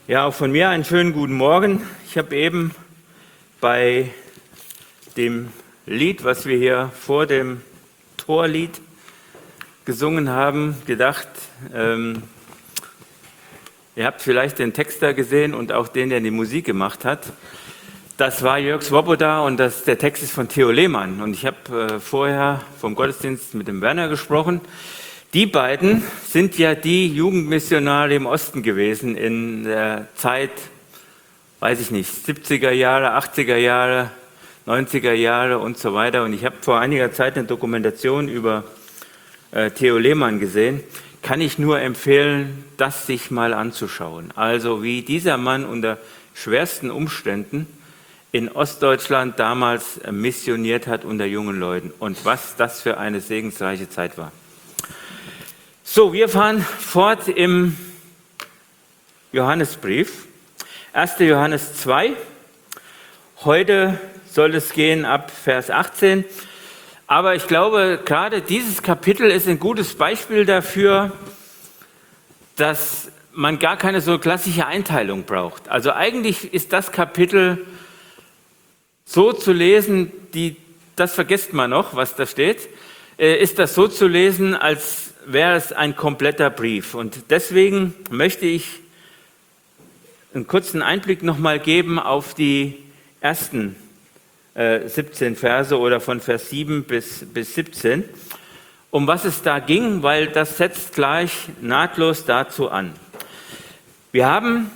Ja, auch von mir einen schönen guten Morgen. Ich habe eben bei dem Lied, was wir hier vor dem Torlied gesungen haben, gedacht, ihr habt vielleicht den Text da gesehen und auch den, der die Musik gemacht hat. Das war Jörg Swoboda und der Text ist von Theo Lehmann. Und ich habe vorher vom Gottesdienst mit dem Werner gesprochen. Die beiden sind ja die Jugendmissionare im Osten gewesen in der Zeit, weiß ich nicht, 70er Jahre, 80er Jahre, 90er Jahre und so weiter. Und ich habe vor einiger Zeit eine Dokumentation über Theo Lehmann gesehen. Kann ich nur empfehlen, das sich mal anzuschauen. Also wie dieser Mann unter schwersten Umständen in Ostdeutschland damals missioniert hat unter jungen Leuten und was das für eine segensreiche Zeit war. So, wir fahren fort im Johannesbrief, 1. Johannes 2. Heute soll es gehen ab Vers 18. Aber ich glaube, gerade dieses Kapitel ist ein gutes Beispiel dafür, dass man gar keine so klassische Einteilung braucht. Also eigentlich ist das Kapitel so zu lesen, das vergisst man noch, was da steht, ist das so zu lesen, als wäre es ein kompletter Brief. Und deswegen möchte ich einen kurzen Einblick nochmal geben auf die ersten 17 Verse oder von Vers 7 bis 17, um was es da ging, weil das setzt gleich nahtlos dazu an. Wir haben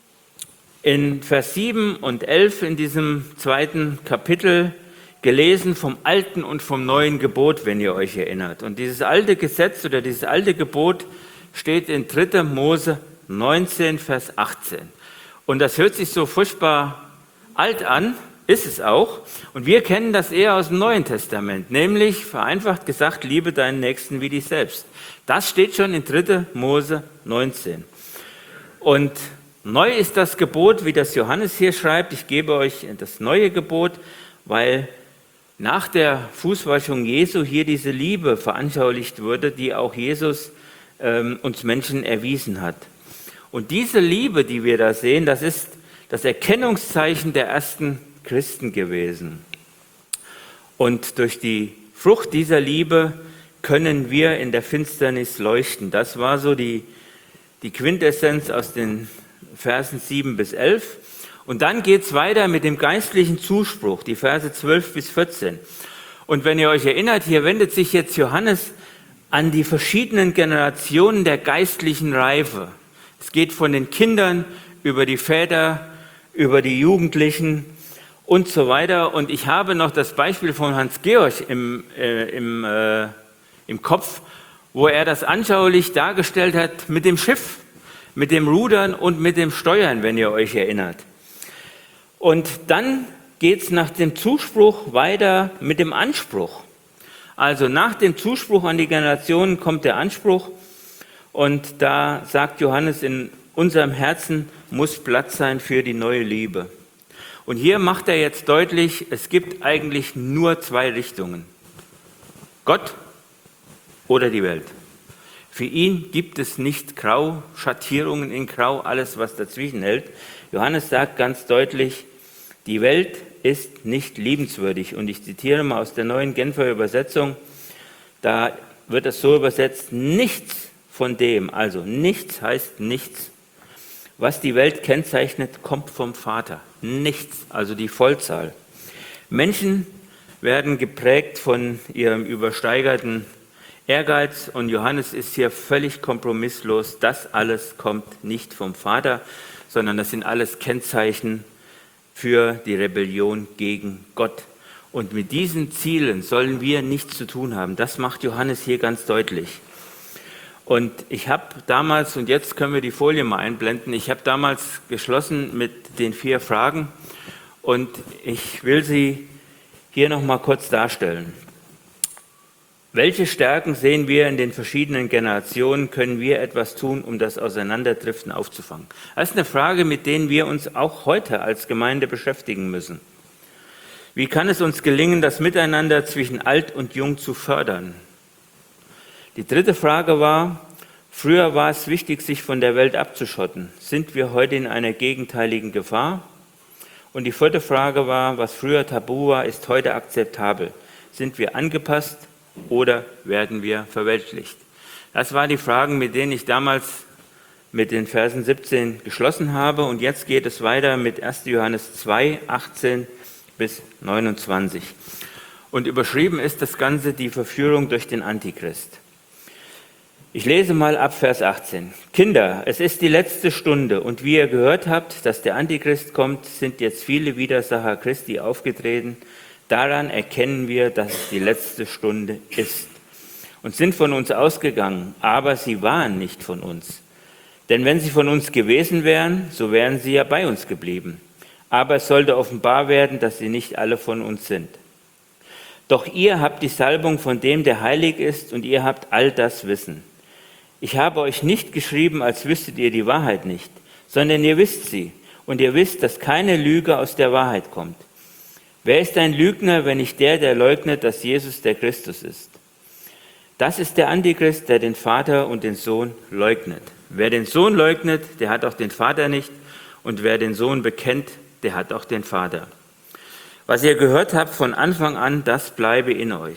in Vers 7 und 11 in diesem zweiten Kapitel gelesen vom alten und vom neuen Gebot, wenn ihr euch erinnert. Und dieses alte Gesetz oder dieses alte Gebot steht in 3. Mose 19, Vers 18. Und das hört sich so furchtbar alt an, ist es auch. Und wir kennen das eher aus dem Neuen Testament, nämlich vereinfacht gesagt, liebe deinen Nächsten wie dich selbst. Das steht schon in 3. Mose 19. Und neu ist das Gebot, wie das Johannes hier schreibt. Ich gebe euch das neue Gebot, weil nach der Fußwaschung Jesu hier diese Liebe veranschaulicht wurde, die auch Jesus uns Menschen erwiesen hat. Und diese Liebe, die wir da sehen, das ist das Erkennungszeichen der ersten Christen gewesen. Und durch die Frucht dieser Liebe können wir in der Finsternis leuchten. Das war so die Quintessenz aus den Versen 7 bis 11. Und dann geht es weiter mit dem geistlichen Zuspruch, die Verse 12 bis 14. Und wenn ihr euch erinnert, hier wendet sich jetzt Johannes an die verschiedenen Generationen der geistlichen Reife. Es geht von den Kindern über die Väter, über die Jugendlichen und so weiter. Und ich habe noch das Beispiel von Hans-Georg im Kopf, wo er das anschaulich dargestellt hat mit dem Schiff, mit dem Rudern und mit dem Steuern, wenn ihr euch erinnert. Und dann geht es nach dem Zuspruch weiter mit dem Anspruch. Also nach dem Zuspruch an die Generationen kommt der Anspruch. Und da sagt Johannes, in unserem Herzen muss Platz sein für die neue Liebe. Und hier macht er jetzt deutlich, es gibt eigentlich nur zwei Richtungen. Gott oder die Welt. Für ihn gibt es nicht Grau, Schattierungen in Grau, alles was dazwischen hält. Johannes sagt ganz deutlich, die Welt ist nicht liebenswürdig. Und ich zitiere mal aus der neuen Genfer Übersetzung, da wird es so übersetzt, nichts von dem, also nichts heißt nichts, was die Welt kennzeichnet, kommt vom Vater. Nichts, also die Vollzahl. Menschen werden geprägt von ihrem übersteigerten Ehrgeiz und Johannes ist hier völlig kompromisslos. Das alles kommt nicht vom Vater, sondern das sind alles Kennzeichen für die Rebellion gegen Gott. Und mit diesen Zielen sollen wir nichts zu tun haben. Das macht Johannes hier ganz deutlich. Und ich habe damals, und jetzt können wir die Folie mal einblenden, ich habe damals geschlossen mit den 4 Fragen und ich will sie hier nochmal kurz darstellen. Welche Stärken sehen wir in den verschiedenen Generationen? Können wir etwas tun, um das Auseinanderdriften aufzufangen? Das ist eine Frage, mit der wir uns auch heute als Gemeinde beschäftigen müssen. Wie kann es uns gelingen, das Miteinander zwischen alt und jung zu fördern? Die dritte Frage war, Früher war es wichtig, sich von der Welt abzuschotten. Sind wir heute in einer gegenteiligen Gefahr? Und die vierte Frage war, was früher tabu war, ist heute akzeptabel. Sind wir angepasst oder werden wir verweltlicht? Das waren die Fragen, mit denen ich damals mit den Versen 17 geschlossen habe. Und jetzt geht es weiter mit 1. Johannes 2, 18 bis 29. Und überschrieben ist das Ganze die Verführung durch den Antichrist. Ich lese mal ab Vers 18. Kinder, es ist die letzte Stunde und wie ihr gehört habt, dass der Antichrist kommt, sind jetzt viele Widersacher Christi aufgetreten. Daran erkennen wir, dass es die letzte Stunde ist. Und sind von uns ausgegangen, aber sie waren nicht von uns. Denn wenn sie von uns gewesen wären, so wären sie ja bei uns geblieben. Aber es sollte offenbar werden, dass sie nicht alle von uns sind. Doch ihr habt die Salbung von dem, der heilig ist, und ihr habt all das Wissen. Ich habe euch nicht geschrieben, als wüsstet ihr die Wahrheit nicht, sondern ihr wisst sie, und ihr wisst, dass keine Lüge aus der Wahrheit kommt. Wer ist ein Lügner, wenn nicht der, der leugnet, dass Jesus der Christus ist? Das ist der Antichrist, der den Vater und den Sohn leugnet. Wer den Sohn leugnet, der hat auch den Vater nicht, und wer den Sohn bekennt, der hat auch den Vater. Was ihr gehört habt von Anfang an, das bleibe in euch.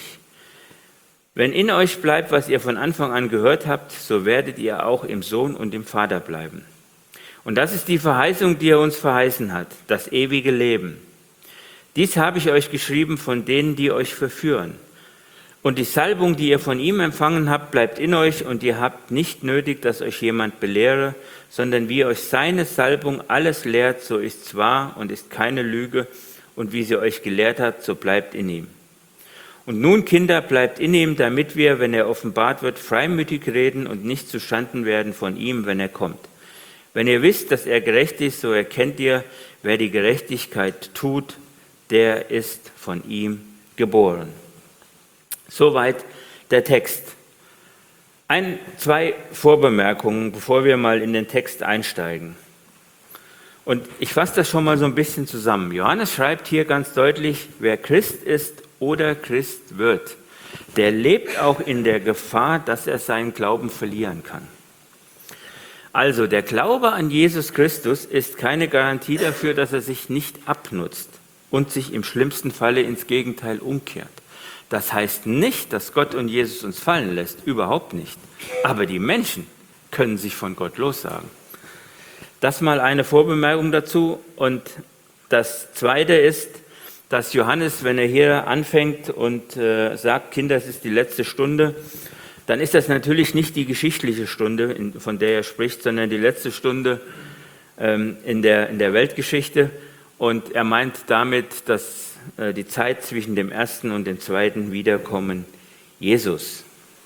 Wenn in euch bleibt, was ihr von Anfang an gehört habt, so werdet ihr auch im Sohn und im Vater bleiben. Und das ist die Verheißung, die er uns verheißen hat, das ewige Leben. Dies habe ich euch geschrieben von denen, die euch verführen. Und die Salbung, die ihr von ihm empfangen habt, bleibt in euch und ihr habt nicht nötig, dass euch jemand belehre, sondern wie euch seine Salbung alles lehrt, so ist's wahr und ist keine Lüge und wie sie euch gelehrt hat, so bleibt in ihm. Und nun, Kinder, bleibt in ihm, damit wir, wenn er offenbart wird, freimütig reden und nicht zuschanden werden von ihm, wenn er kommt. Wenn ihr wisst, dass er gerecht ist, so erkennt ihr, wer die Gerechtigkeit tut, der ist von ihm geboren. Soweit der Text. Zwei Vorbemerkungen, bevor wir mal in den Text einsteigen. Und ich fasse das schon mal so ein bisschen zusammen. Johannes schreibt hier ganz deutlich, wer Christ ist oder Christ wird, der lebt auch in der Gefahr, dass er seinen Glauben verlieren kann. Also der Glaube an Jesus Christus ist keine Garantie dafür, dass er sich nicht abnutzt und sich im schlimmsten Falle ins Gegenteil umkehrt. Das heißt nicht, dass Gott und Jesus uns fallen lässt, überhaupt nicht. Aber die Menschen können sich von Gott lossagen. Das mal eine Vorbemerkung dazu. Und das Zweite ist, dass Johannes, wenn er hier anfängt und sagt, Kinder, es ist die letzte Stunde, dann ist das natürlich nicht die geschichtliche Stunde, von der er spricht, sondern die letzte Stunde in der Weltgeschichte. Und er meint damit, dass die Zeit zwischen dem ersten und dem zweiten Wiederkommen Jesus.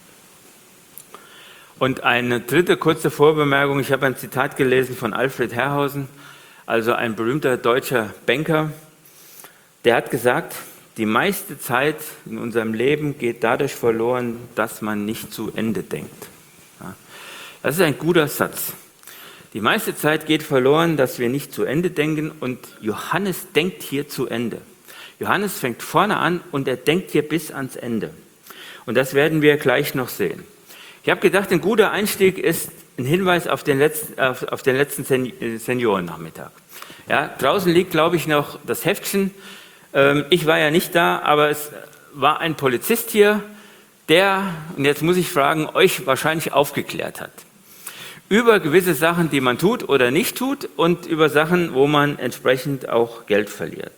Und eine dritte kurze Vorbemerkung, ich habe ein Zitat gelesen von Alfred Herrhausen, also ein berühmter deutscher Banker, der hat gesagt, die meiste Zeit in unserem Leben geht dadurch verloren, dass man nicht zu Ende denkt. Ja, das ist ein guter Satz. Die meiste Zeit geht verloren, dass wir nicht zu Ende denken und Johannes denkt hier zu Ende. Johannes fängt vorne an und er denkt hier bis ans Ende. Und das werden wir gleich noch sehen. Ich habe gedacht, ein guter Einstieg ist ein Hinweis auf den letzten Seniorennachmittag. Ja, draußen liegt, glaube ich, noch das Heftchen. Ich war ja nicht da, aber es war ein Polizist hier, der, und jetzt muss ich fragen, euch wahrscheinlich aufgeklärt hat. Über gewisse Sachen, die man tut oder nicht tut und über Sachen, wo man entsprechend auch Geld verliert.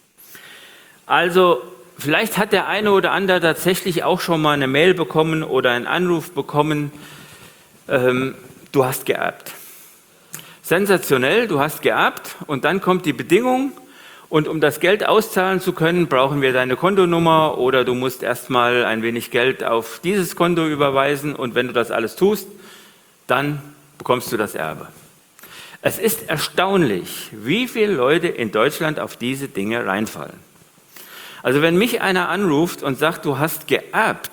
Also vielleicht hat der eine oder andere tatsächlich auch schon mal eine Mail bekommen oder einen Anruf bekommen, du hast geerbt. Sensationell, du hast geerbt und dann kommt die Bedingung und um das Geld auszahlen zu können, brauchen wir deine Kontonummer oder du musst erstmal ein wenig Geld auf dieses Konto überweisen und wenn du das alles tust, dann bekommst du das Erbe. Es ist erstaunlich, wie viele Leute in Deutschland auf diese Dinge reinfallen. Also wenn mich einer anruft und sagt, du hast geerbt,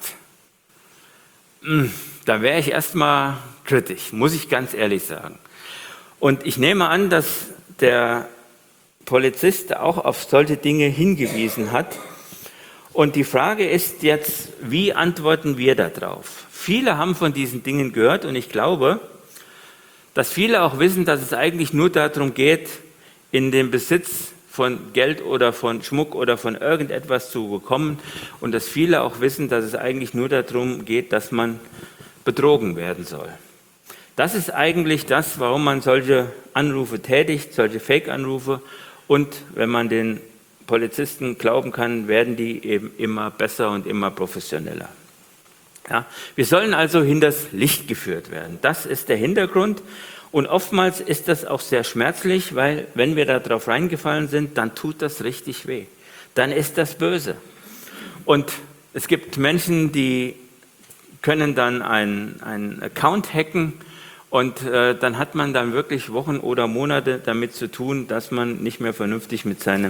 da wäre ich erstmal kritisch, muss ich ganz ehrlich sagen. Und ich nehme an, dass der Polizist auch auf solche Dinge hingewiesen hat. Und die Frage ist jetzt, wie antworten wir darauf? Viele haben von diesen Dingen gehört und ich glaube, dass viele auch wissen, dass es eigentlich nur darum geht, in den Besitz von Geld oder von Schmuck oder von irgendetwas zu bekommen und dass viele auch wissen, dass es eigentlich nur darum geht, dass man betrogen werden soll. Das ist eigentlich das, warum man solche Anrufe tätigt, solche Fake-Anrufe, und wenn man den Polizisten glauben kann, werden die eben immer besser und immer professioneller. Ja, wir sollen also hinters Licht geführt werden. Das ist der Hintergrund. Und oftmals ist das auch sehr schmerzlich, weil wenn wir da drauf reingefallen sind, dann tut das richtig weh. Dann ist das böse. Und es gibt Menschen, die können dann einen Account hacken und dann hat man dann wirklich Wochen oder Monate damit zu tun, dass man nicht mehr vernünftig mit seinem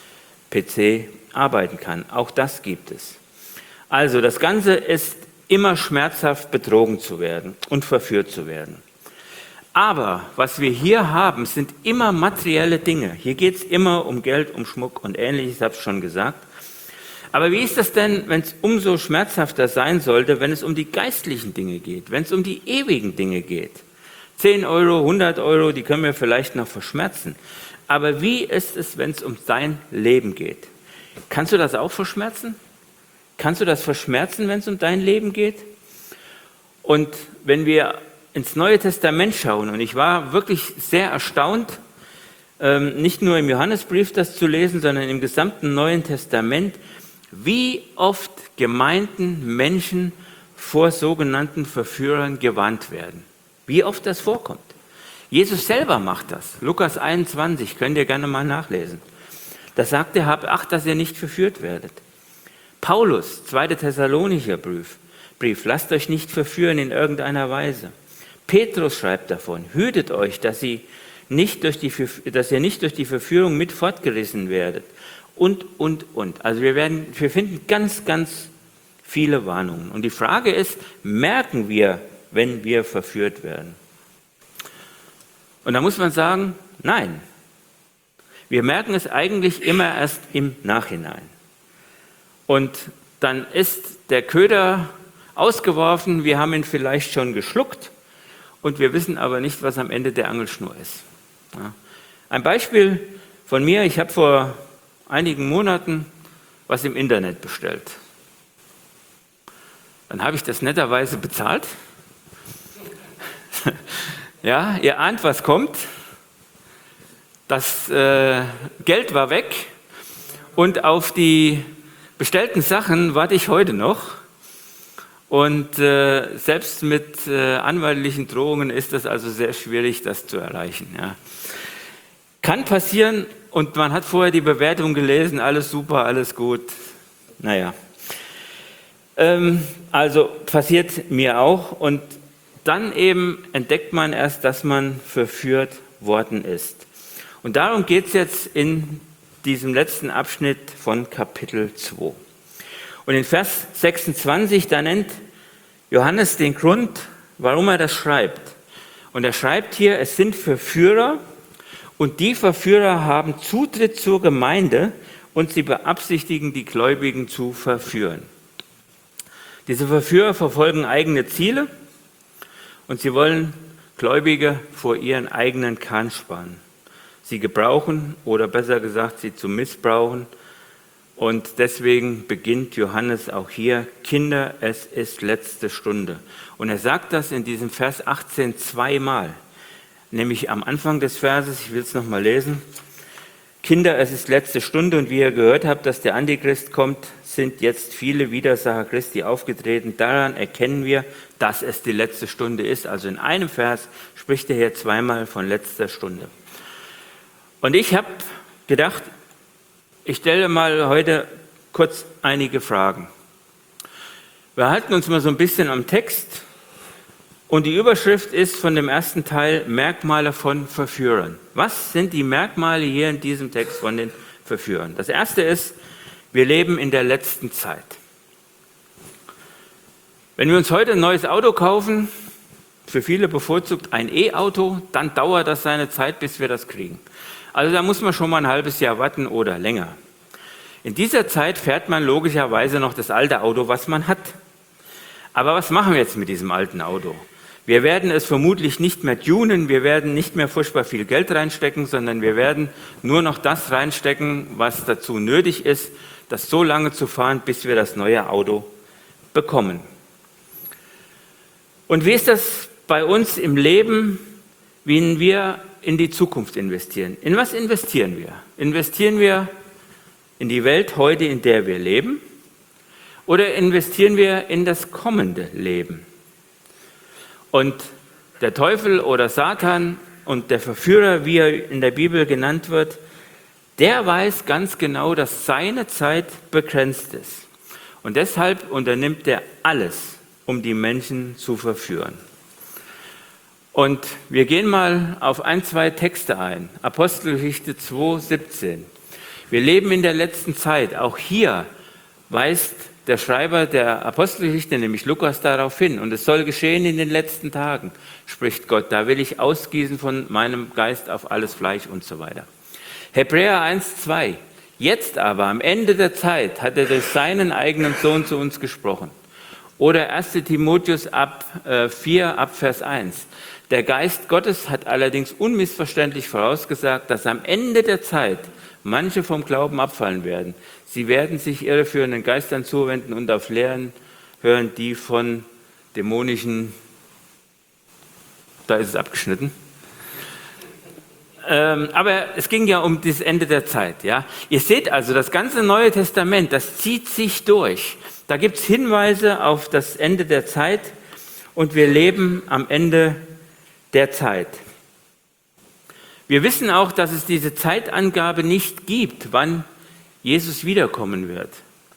PC arbeiten kann. Auch das gibt es. Also das Ganze ist immer schmerzhaft, betrogen zu werden und verführt zu werden. Aber was wir hier haben, sind immer materielle Dinge. Hier geht es immer um Geld, um Schmuck und Ähnliches, ich habe es schon gesagt. Aber wie ist das denn, wenn es umso schmerzhafter sein sollte, wenn es um die geistlichen Dinge geht, wenn es um die ewigen Dinge geht? 10 Euro, 100 Euro, die können wir vielleicht noch verschmerzen. Aber wie ist es, wenn es um dein Leben geht? Kannst du das auch verschmerzen? Kannst du das verschmerzen, wenn es um dein Leben geht? Und wenn wir ins Neue Testament schauen, und ich war wirklich sehr erstaunt, nicht nur im Johannesbrief das zu lesen, sondern im gesamten Neuen Testament, wie oft Gemeinden, Menschen vor sogenannten Verführern gewarnt werden. Wie oft das vorkommt. Jesus selber macht das. Lukas 21, könnt ihr gerne mal nachlesen. Da sagt er, habt Acht, dass ihr nicht verführt werdet. Paulus, 2. Thessalonicher Brief, lasst euch nicht verführen in irgendeiner Weise. Petrus schreibt davon, hütet euch, dass ihr nicht durch die Verführung mit fortgerissen werdet. Und. Also wir finden ganz, ganz viele Warnungen. Und die Frage ist, merken wir, wenn wir verführt werden? Und da muss man sagen, nein. Wir merken es eigentlich immer erst im Nachhinein. Und dann ist der Köder ausgeworfen, wir haben ihn vielleicht schon geschluckt und wir wissen aber nicht, was am Ende der Angelschnur ist. Ja. Ein Beispiel von mir, ich habe vor einigen Monaten was im Internet bestellt. Dann habe ich das netterweise bezahlt. Ja, ihr ahnt, was kommt. Das Geld war weg und auf die bestellten Sachen warte ich heute noch. Und selbst mit anwaltlichen Drohungen ist es also sehr schwierig, das zu erreichen. Ja. Kann passieren und man hat vorher die Bewertung gelesen, alles super, alles gut. Naja, also passiert mir auch und dann eben entdeckt man erst, dass man verführt worden ist. Und darum geht es jetzt in diesem letzten Abschnitt von Kapitel 2. Und in Vers 26, da nennt Johannes den Grund, warum er das schreibt. Und er schreibt hier, es sind Verführer und die Verführer haben Zutritt zur Gemeinde und sie beabsichtigen, die Gläubigen zu verführen. Diese Verführer verfolgen eigene Ziele und sie wollen Gläubige vor ihren eigenen Kahn spannen. Sie gebrauchen oder besser gesagt, sie zu missbrauchen. Und deswegen beginnt Johannes auch hier, Kinder, es ist letzte Stunde. Und er sagt das in diesem Vers 18 zweimal, nämlich am Anfang des Verses, ich will es nochmal lesen. Kinder, es ist letzte Stunde und wie ihr gehört habt, dass der Antichrist kommt, sind jetzt viele Widersacher Christi aufgetreten. Daran erkennen wir, dass es die letzte Stunde ist. Also in einem Vers spricht er hier zweimal von letzter Stunde. Und ich habe gedacht, ich stelle mal heute kurz einige Fragen. Wir halten uns mal so ein bisschen am Text und die Überschrift ist von dem ersten Teil Merkmale von Verführern. Was sind die Merkmale hier in diesem Text von den Verführern? Das erste ist, wir leben in der letzten Zeit. Wenn wir uns heute ein neues Auto kaufen, für viele bevorzugt ein E-Auto, dann dauert das seine Zeit, bis wir das kriegen. Also da muss man schon mal ein halbes Jahr warten oder länger. In dieser Zeit fährt man logischerweise noch das alte Auto, was man hat. Aber was machen wir jetzt mit diesem alten Auto? Wir werden es vermutlich nicht mehr tunen, wir werden nicht mehr furchtbar viel Geld reinstecken, sondern wir werden nur noch das reinstecken, was dazu nötig ist, das so lange zu fahren, bis wir das neue Auto bekommen. Und wie ist das bei uns im Leben, wenn wir in die Zukunft investieren? In was investieren wir? Investieren wir in die Welt heute, in der wir leben? Oder investieren wir in das kommende Leben? Und der Teufel oder Satan und der Verführer, wie er in der Bibel genannt wird, der weiß ganz genau, dass seine Zeit begrenzt ist. Und deshalb unternimmt er alles, um die Menschen zu verführen. Und wir gehen mal auf ein, zwei Texte ein. Apostelgeschichte 2,17. Wir leben in der letzten Zeit. Auch hier weist der Schreiber der Apostelgeschichte, nämlich Lukas, darauf hin. Und es soll geschehen in den letzten Tagen, spricht Gott. Da will ich ausgießen von meinem Geist auf alles Fleisch und so weiter. Hebräer 1,2. Jetzt aber, am Ende der Zeit, hat er durch seinen eigenen Sohn zu uns gesprochen. Oder 1. Timotheus 4, ab Vers 1. Der Geist Gottes hat allerdings unmissverständlich vorausgesagt, dass am Ende der Zeit manche vom Glauben abfallen werden. Sie werden sich irreführenden Geistern zuwenden und auf Lehren hören, die von dämonischen, da ist es abgeschnitten. Aber es ging ja um das Ende der Zeit. Ja? Ihr seht also, das ganze Neue Testament, das zieht sich durch. Da gibt es Hinweise auf das Ende der Zeit und wir leben am Ende der Zeit. Wir wissen auch, dass es diese Zeitangabe nicht gibt, wann Jesus wiederkommen wird.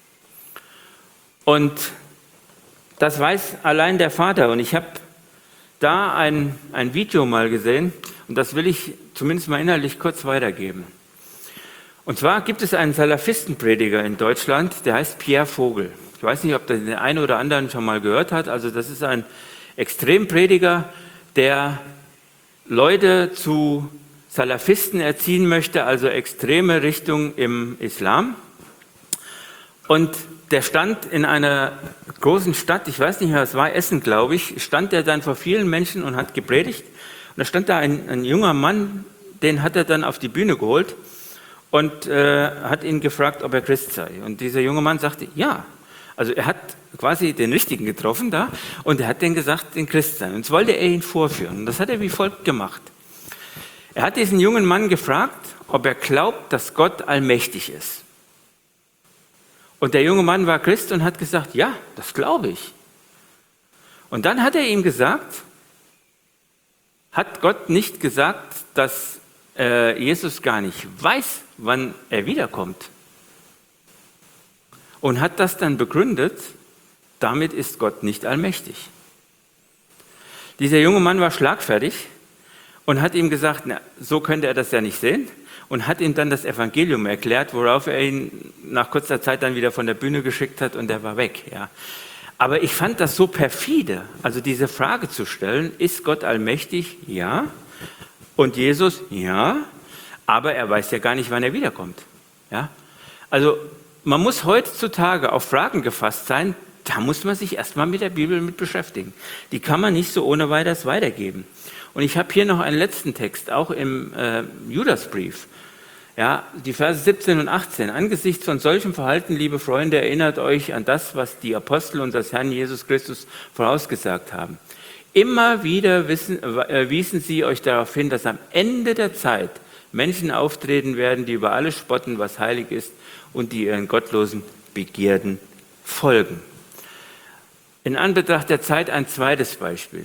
Und das weiß allein der Vater. Und ich habe da ein Video mal gesehen und das will ich zumindest mal inhaltlich kurz weitergeben. Und zwar gibt es einen Salafistenprediger in Deutschland, der heißt Pierre Vogel. Ich weiß nicht, ob der eine oder andere schon mal gehört hat. Also das ist ein Extremprediger, der Leute zu Salafisten erziehen möchte, also extreme Richtung im Islam. Und der stand in einer großen Stadt, ich weiß nicht mehr, es war Essen, glaube ich, stand er dann vor vielen Menschen und hat gepredigt. Und da stand da ein junger Mann, den hat er dann auf die Bühne geholt und hat ihn gefragt, ob er Christ sei. Und dieser junge Mann sagte, ja. Also er hat quasi den Richtigen getroffen da und er hat denen gesagt, den Christ sein. Und jetzt wollte er ihn vorführen. Und das hat er wie folgt gemacht. Er hat diesen jungen Mann gefragt, ob er glaubt, dass Gott allmächtig ist. Und der junge Mann war Christ und hat gesagt, ja, das glaube ich. Und dann hat er ihm gesagt, hat Gott nicht gesagt, dass Jesus gar nicht weiß, wann er wiederkommt? Und hat das dann begründet, damit ist Gott nicht allmächtig. Dieser junge Mann war schlagfertig und hat ihm gesagt, na, so könnte er das ja nicht sehen, und hat ihm dann das Evangelium erklärt, worauf er ihn nach kurzer Zeit dann wieder von der Bühne geschickt hat und er war weg. Ja. Aber ich fand das so perfide, also diese Frage zu stellen, ist Gott allmächtig? Ja. Und Jesus? Ja. Aber er weiß ja gar nicht, wann er wiederkommt. Ja. Also man muss heutzutage auf Fragen gefasst sein, da muss man sich erstmal mit der Bibel mit beschäftigen. Die kann man nicht so ohne weiteres weitergeben. Und ich habe hier noch einen letzten Text, auch im Judasbrief. Ja, die Verse 17 und 18. Angesichts von solchem Verhalten, liebe Freunde, erinnert euch an das, was die Apostel unseres Herrn Jesus Christus vorausgesagt haben. Immer wieder wiesen sie euch darauf hin, dass am Ende der Zeit Menschen auftreten werden, die über alles spotten, was heilig ist, und die ihren gottlosen Begierden folgen. In Anbetracht der Zeit ein zweites Beispiel.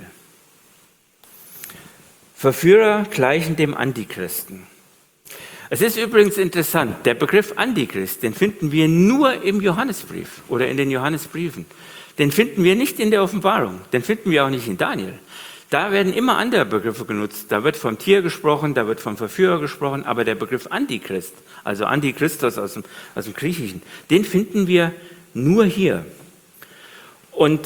Verführer gleichen dem Antichristen. Es ist übrigens interessant, der Begriff Antichrist, den finden wir nur im Johannesbrief oder in den Johannesbriefen. Den finden wir nicht in der Offenbarung, den finden wir auch nicht in Daniel. Da werden immer andere Begriffe genutzt. Da wird vom Tier gesprochen, da wird vom Verführer gesprochen, aber der Begriff Antichrist, also Antichristos aus dem Griechischen, den finden wir nur hier. Und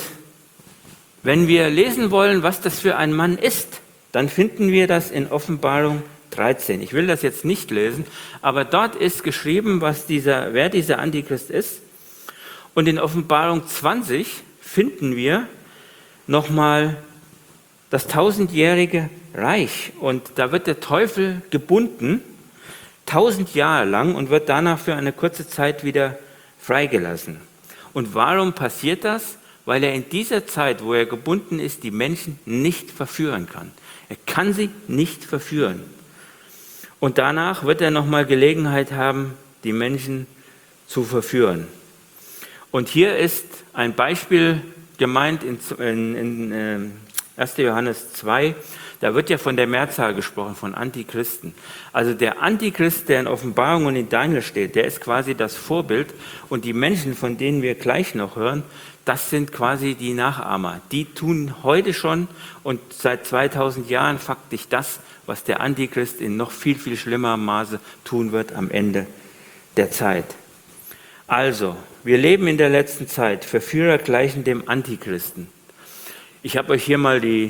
wenn wir lesen wollen, was das für ein Mann ist, dann finden wir das in Offenbarung 13. Ich will das jetzt nicht lesen, aber dort ist geschrieben, wer dieser Antichrist ist. Und in Offenbarung 20 finden wir nochmal das 1000-jährige Reich. Und da wird der Teufel gebunden, 1000 Jahre lang, und wird danach für eine kurze Zeit wieder freigelassen. Und warum passiert das? Weil er in dieser Zeit, wo er gebunden ist, die Menschen nicht verführen kann. Er kann sie nicht verführen. Und danach wird er nochmal Gelegenheit haben, die Menschen zu verführen. Und hier ist ein Beispiel gemeint in 1. Johannes 2. Da wird ja von der Mehrzahl gesprochen, von Antichristen. Also der Antichrist, der in Offenbarung und in Daniel steht, der ist quasi das Vorbild. Und die Menschen, von denen wir gleich noch hören, das sind quasi die Nachahmer. Die tun heute schon und seit 2000 Jahren faktisch das, was der Antichrist in noch viel, viel schlimmerem Maße tun wird am Ende der Zeit. Also, wir leben in der letzten Zeit. Verführer gleichen dem Antichristen. Ich habe euch hier mal die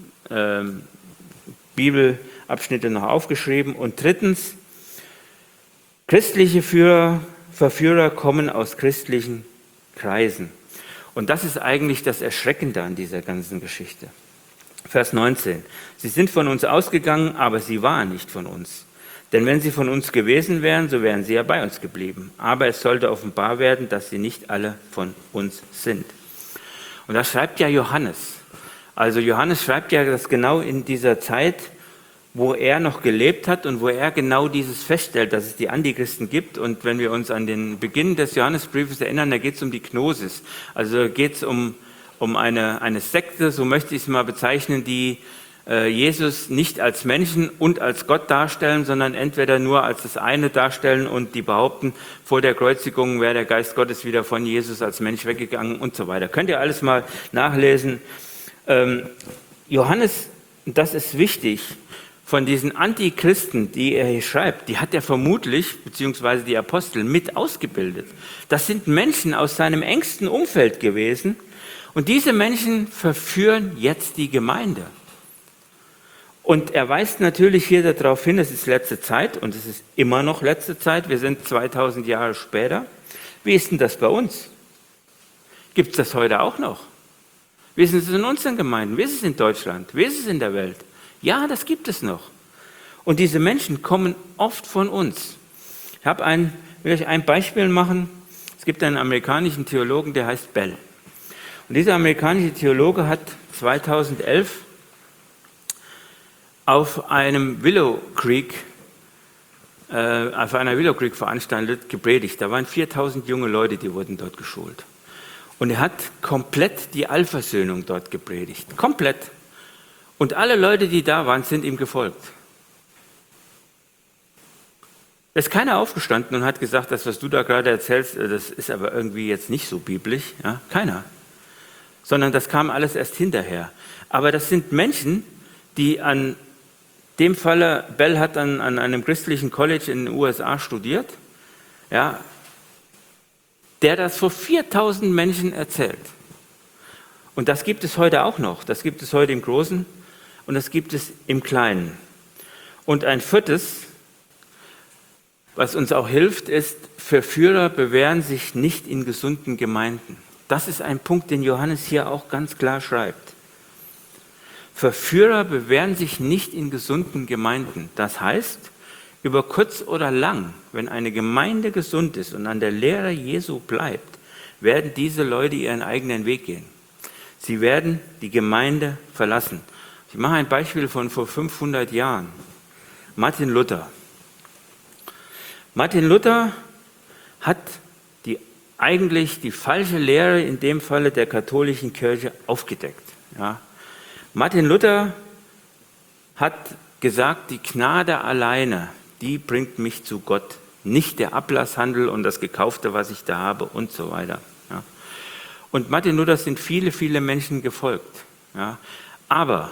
Bibelabschnitte noch aufgeschrieben. Und drittens, christliche Verführer kommen aus christlichen Kreisen. Und das ist eigentlich das Erschreckende an dieser ganzen Geschichte. Vers 19. Sie sind von uns ausgegangen, aber sie waren nicht von uns. Denn wenn sie von uns gewesen wären, so wären sie ja bei uns geblieben. Aber es sollte offenbar werden, dass sie nicht alle von uns sind. Und das schreibt ja Johannes. Also Johannes schreibt ja das genau in dieser Zeit, wo er noch gelebt hat und wo er genau dieses feststellt, dass es die Antichristen gibt. Und wenn wir uns an den Beginn des Johannesbriefes erinnern, da geht es um die Gnosis. Also geht es um eine Sekte, so möchte ich es mal bezeichnen, die Jesus nicht als Menschen und als Gott darstellen, sondern entweder nur als das eine darstellen und die behaupten, vor der Kreuzigung wäre der Geist Gottes wieder von Jesus als Mensch weggegangen und so weiter. Könnt ihr alles mal nachlesen. Johannes, das ist wichtig, von diesen Antichristen, die er hier schreibt, die hat er vermutlich, beziehungsweise die Apostel, mit ausgebildet. Das sind Menschen aus seinem engsten Umfeld gewesen und diese Menschen verführen jetzt die Gemeinde. Und er weist natürlich hier darauf hin, es ist letzte Zeit und es ist immer noch letzte Zeit, wir sind 2000 Jahre später. Wie ist denn das bei uns? Gibt es das heute auch noch? Wie ist es in unseren Gemeinden? Wie ist es in Deutschland? Wie ist es in der Welt? Ja, das gibt es noch. Und diese Menschen kommen oft von uns. Ich will euch ein Beispiel machen. Es gibt einen amerikanischen Theologen, der heißt Bell. Und dieser amerikanische Theologe hat 2011 auf einer Willow Creek veranstaltet, gepredigt. Da waren 4000 junge Leute, die wurden dort geschult. Und er hat komplett die Allversöhnung dort gepredigt. Komplett. Und alle Leute, die da waren, sind ihm gefolgt. Da ist keiner aufgestanden und hat gesagt, das, was du da gerade erzählst, das ist aber irgendwie jetzt nicht so biblisch. Ja? Keiner. Sondern das kam alles erst hinterher. Aber das sind Menschen, die an dem Falle, Bell hat an einem christlichen College in den USA studiert, ja, der das vor 4000 Menschen erzählt. Und das gibt es heute auch noch. Das gibt es heute im Großen und das gibt es im Kleinen. Und ein viertes, was uns auch hilft, ist, Verführer bewähren sich nicht in gesunden Gemeinden. Das ist ein Punkt, den Johannes hier auch ganz klar schreibt. Verführer bewähren sich nicht in gesunden Gemeinden. Das heißt, über kurz oder lang, wenn eine Gemeinde gesund ist und an der Lehre Jesu bleibt, werden diese Leute ihren eigenen Weg gehen. Sie werden die Gemeinde verlassen. Ich mache ein Beispiel von vor 500 Jahren. Martin Luther. Martin Luther hat eigentlich die falsche Lehre, in dem Falle der katholischen Kirche, aufgedeckt. Ja. Martin Luther hat gesagt, die Gnade alleine, die bringt mich zu Gott, nicht der Ablasshandel und das Gekaufte, was ich da habe und so weiter. Ja. Und Martin Luther sind viele, viele Menschen gefolgt. Ja. Aber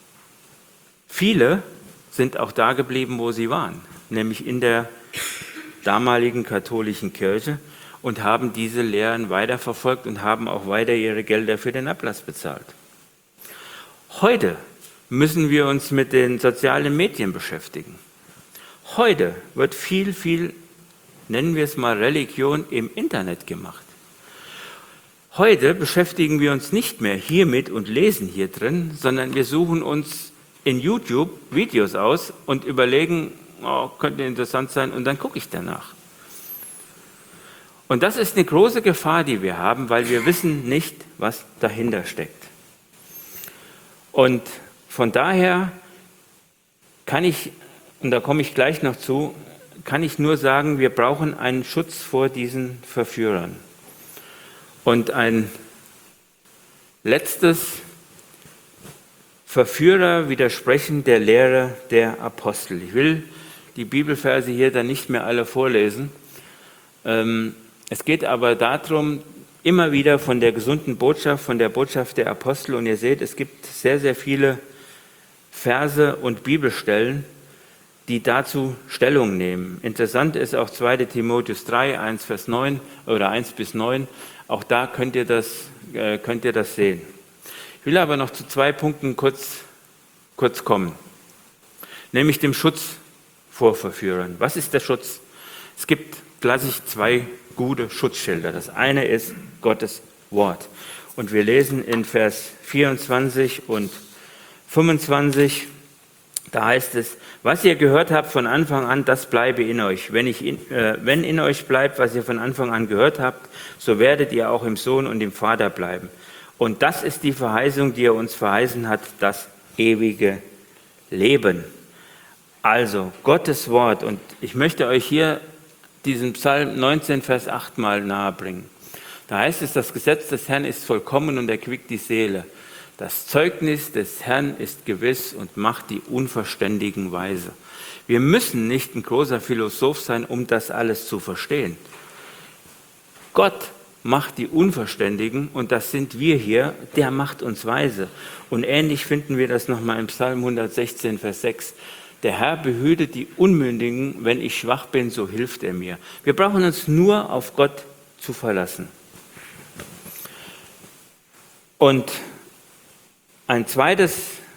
viele sind auch da geblieben, wo sie waren, nämlich in der damaligen katholischen Kirche und haben diese Lehren weiterverfolgt und haben auch weiter ihre Gelder für den Ablass bezahlt. Heute müssen wir uns mit den sozialen Medien beschäftigen. Heute wird viel, nennen wir es mal Religion im Internet gemacht. Heute beschäftigen wir uns nicht mehr hiermit und lesen hier drin, sondern wir suchen uns in YouTube Videos aus und überlegen, könnte interessant sein, und dann gucke ich danach. Und das ist eine große Gefahr, die wir haben, weil wir wissen nicht, was dahinter steckt. Und von daher kann ich, und da komme ich gleich noch zu, kann ich nur sagen, wir brauchen einen Schutz vor diesen Verführern. Und ein letztes: Verführer widersprechen der Lehre der Apostel. Ich will die Bibelverse hier dann nicht mehr alle vorlesen. Es geht aber darum, immer wieder von der gesunden Botschaft, von der Botschaft der Apostel. Und ihr seht, es gibt sehr viele Verse und Bibelstellen, die dazu Stellung nehmen. Interessant ist auch 2. Timotheus 3, 1 Vers 9 oder 1 bis 9. Auch da könnt ihr das sehen. Ich will aber noch zu 2 Punkten kurz kommen, nämlich dem Schutz vor Verführern. Was ist der Schutz? Es gibt klassisch 2 gute Schutzschilder. Das eine ist Gottes Wort. Und wir lesen in Vers 24 und 25, da heißt es: Was ihr gehört habt von Anfang an, das bleibe in euch. Wenn in euch bleibt, was ihr von Anfang an gehört habt, so werdet ihr auch im Sohn und im Vater bleiben. Und das ist die Verheißung, die er uns verheißen hat, das ewige Leben. Also Gottes Wort. Und ich möchte euch hier diesen Psalm 19, Vers 8 mal nahebringen. Da heißt es: Das Gesetz des Herrn ist vollkommen und erquickt die Seele. Das Zeugnis des Herrn ist gewiss und macht die Unverständigen weise. Wir müssen nicht ein großer Philosoph sein, um das alles zu verstehen. Gott macht die Unverständigen, und das sind wir hier, der macht uns weise. Und ähnlich finden wir das nochmal im Psalm 116, Vers 6. Der Herr behütet die Unmündigen, wenn ich schwach bin, so hilft er mir. Wir brauchen uns nur auf Gott zu verlassen. Und ein zweites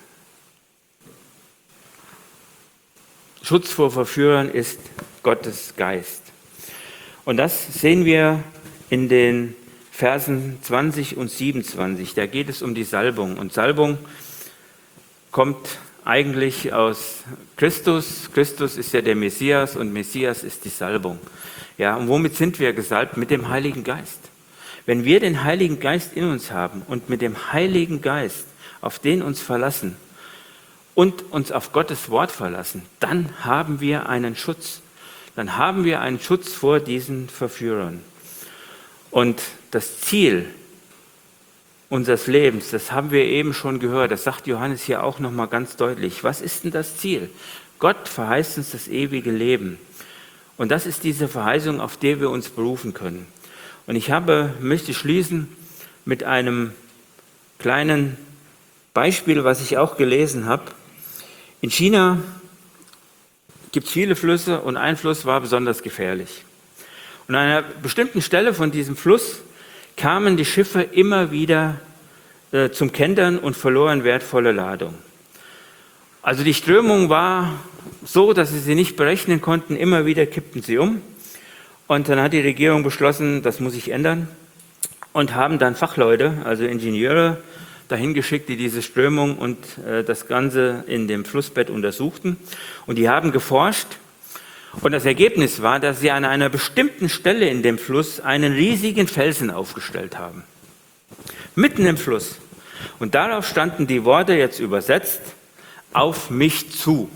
Schutz vor Verführern ist Gottes Geist. Und das sehen wir in den Versen 20 und 27. Da geht es um die Salbung. Und Salbung kommt eigentlich aus Christus. Christus ist ja der Messias und Messias ist die Salbung. Ja, und womit sind wir gesalbt? Mit dem Heiligen Geist. Wenn wir den Heiligen Geist in uns haben und mit dem Heiligen Geist auf den uns verlassen und uns auf Gottes Wort verlassen, dann haben wir einen Schutz. Dann haben wir einen Schutz vor diesen Verführern. Und das Ziel unseres Lebens, das haben wir eben schon gehört, das sagt Johannes hier auch nochmal ganz deutlich. Was ist denn das Ziel? Gott verheißt uns das ewige Leben. Und das ist diese Verheißung, auf die wir uns berufen können. Und ich möchte schließen mit einem kleinen Beispiel, was ich auch gelesen habe. In China gibt es viele Flüsse und ein Fluss war besonders gefährlich. Und an einer bestimmten Stelle von diesem Fluss kamen die Schiffe immer wieder zum Kentern und verloren wertvolle Ladung. Also die Strömung war so, dass sie nicht berechnen konnten, immer wieder kippten sie um. Und dann hat die Regierung beschlossen, das muss sich ändern, und haben dann Fachleute, also Ingenieure, dahin geschickt, die diese Strömung und das Ganze in dem Flussbett untersuchten. Und die haben geforscht. Und das Ergebnis war, dass sie an einer bestimmten Stelle in dem Fluss einen riesigen Felsen aufgestellt haben. Mitten im Fluss. Und darauf standen die Worte, jetzt übersetzt: Auf mich zu.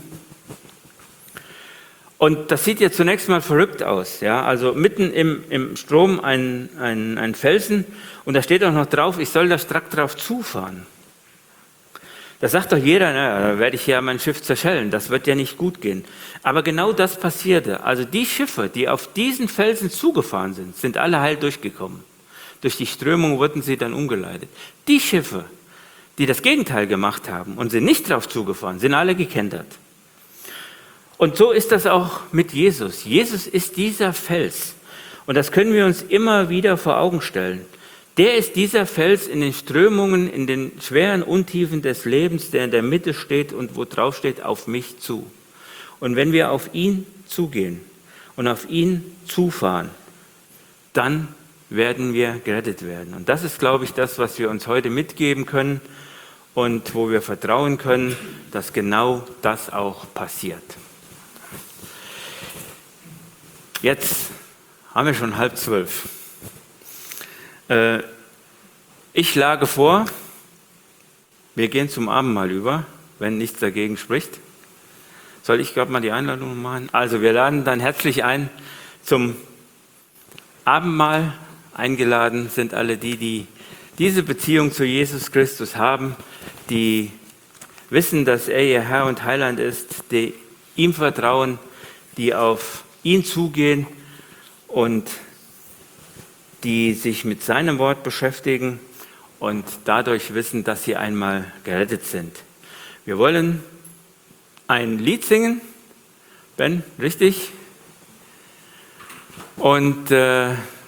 Und das sieht jetzt zunächst mal verrückt aus. Ja? Also mitten im Strom ein Felsen, und da steht auch noch drauf, ich soll da strack drauf zufahren. Da sagt doch jeder, da werde ich ja mein Schiff zerschellen, das wird ja nicht gut gehen. Aber genau das passierte. Also die Schiffe, die auf diesen Felsen zugefahren sind, sind alle heil durchgekommen. Durch die Strömung wurden sie dann umgeleitet. Die Schiffe, die das Gegenteil gemacht haben und sind nicht drauf zugefahren, sind alle gekentert. Und so ist das auch mit Jesus. Jesus ist dieser Fels. Und das können wir uns immer wieder vor Augen stellen. Der ist dieser Fels in den Strömungen, in den schweren Untiefen des Lebens, der in der Mitte steht und wo drauf steht, auf mich zu. Und wenn wir auf ihn zugehen und auf ihn zufahren, dann werden wir gerettet werden. Und das ist, glaube ich, das, was wir uns heute mitgeben können und wo wir vertrauen können, dass genau das auch passiert. Jetzt haben wir schon 11:30. Ich schlage vor, wir gehen zum Abendmahl über, wenn nichts dagegen spricht. Soll ich gerade mal die Einladung machen? Also wir laden dann herzlich ein zum Abendmahl. Eingeladen sind alle die, die diese Beziehung zu Jesus Christus haben, die wissen, dass er ihr Herr und Heiland ist, die ihm vertrauen, die auf ihn zugehen und die sich mit seinem Wort beschäftigen und dadurch wissen, dass sie einmal gerettet sind. Wir wollen ein Lied singen, Ben, richtig? Und